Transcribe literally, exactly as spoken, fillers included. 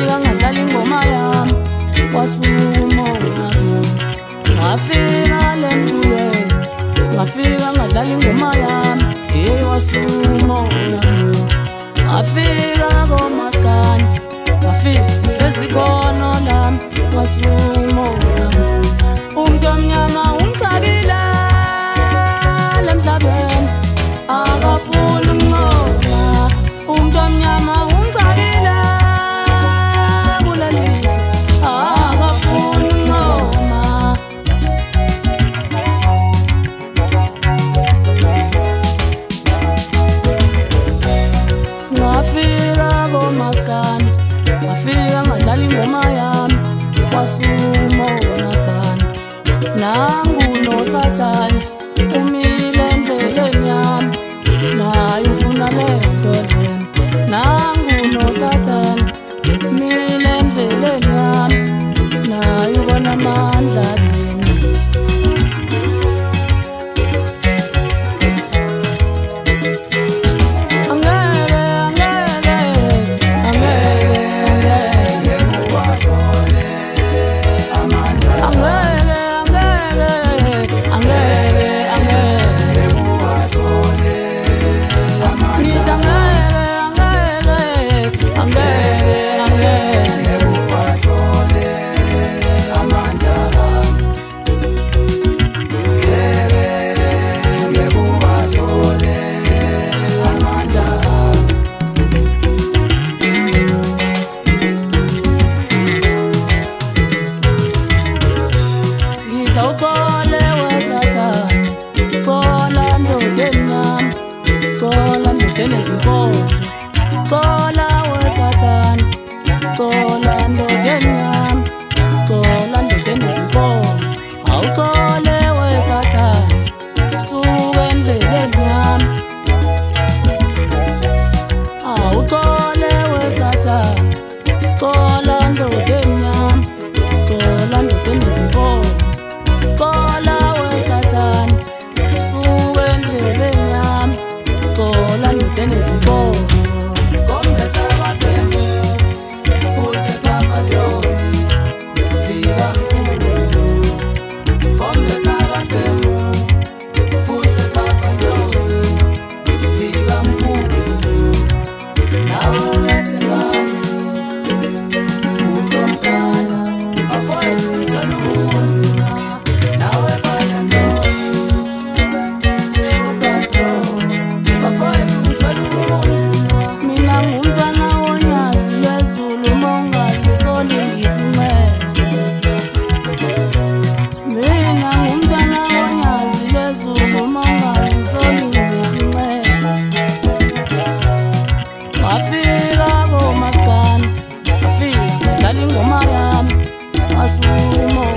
ngafika ngadlala ingoma yami kwasumo ngafika lemculweni ngafika ngadlala ingoma yami hey wasumo ngafika komaskani ngafika ezikhono lami wasumo umuntu omnyama umthakile lemhlabeni akafuni ukunqoba umuntu omnyama umthakile kulalisa akafuni ukunqoba ngafika komaskani ngafika ngadlala ingoma yami kwasumo nangu nosathane umile endleleni yami naye ufuna lento lena nangu nosathane umile endleleni yami naye ubona amandla lena angeke angeke angeke angeke uwathole amandla Ukhole wesathane, khola ndodeni yami, khola ndodeni ezimpondo, khola wesathane, khola ndodeni yami, khola ndodeni ezimpondo, awukhole wesathane, suka endleleni yami, awukhole wesathane, khola ndodeni yami, khola ndodeni ezimpondo. Kola wesathane suka endleleni yami kola ndodeni ezimpondo sikhombisa ababhemu usekhamalyoni fika mkhulu sikhombisa ababhemu usekhamalyoni fika mkhulu nawe wethembani utomkhala afowethu mthwalo ubunzima mina ngumntwana wonyazi lwezulu mongasisoli ngithi nxese mina ngumntwana wonyazi lwezulu mongasisoli ngithi nxese ngafika komaskani ngafika ngadlala ingoma yami wasumo